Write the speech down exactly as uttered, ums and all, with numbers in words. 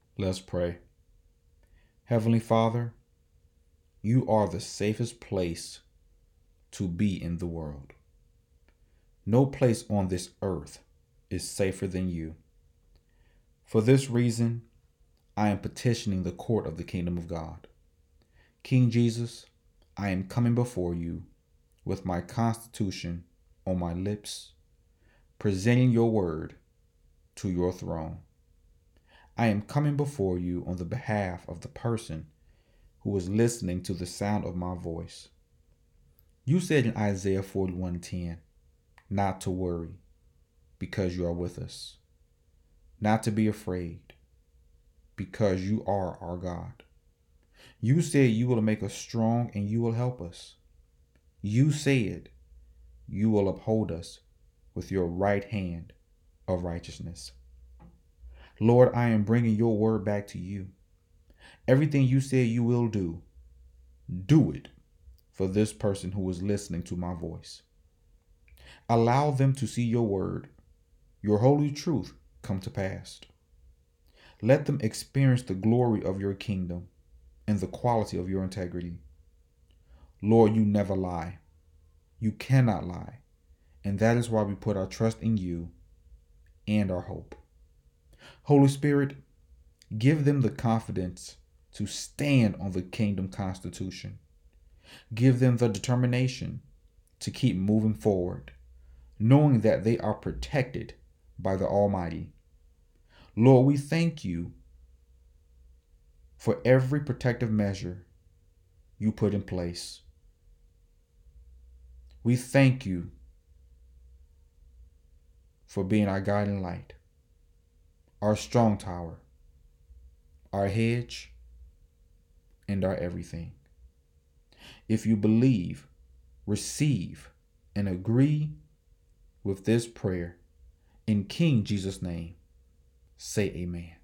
Let's pray. Heavenly Father, you are the safest place to be in the world. No place on this earth is safer than you. For this reason, I am petitioning the court of the kingdom of God. King Jesus, I am coming before you with my constitution on my lips, presenting your word to your throne. I am coming before you on the behalf of the person who is listening to the sound of my voice. You said in Isaiah forty-one ten, not to worry, because you are with us. Not to be afraid, because you are our God. You said you will make us strong and you will help us. You said you will uphold us with your right hand of righteousness. Lord, I am bringing your word back to you. Everything you said you will do, do it for this person who is listening to my voice. Allow them to see your word, your holy truth come to pass. Let them experience the glory of your kingdom and the quality of your integrity. Lord, you never lie. You cannot lie. And that is why we put our trust in you and our hope. Holy Spirit, give them the confidence to stand on the kingdom constitution. Give them the determination to keep moving forward, knowing that they are protected by the Almighty. Lord, we thank you for every protective measure you put in place. We thank you for being our guiding light, our strong tower, our hedge, and our everything. If you believe, receive, and agree with this prayer, in King Jesus' name, say amen.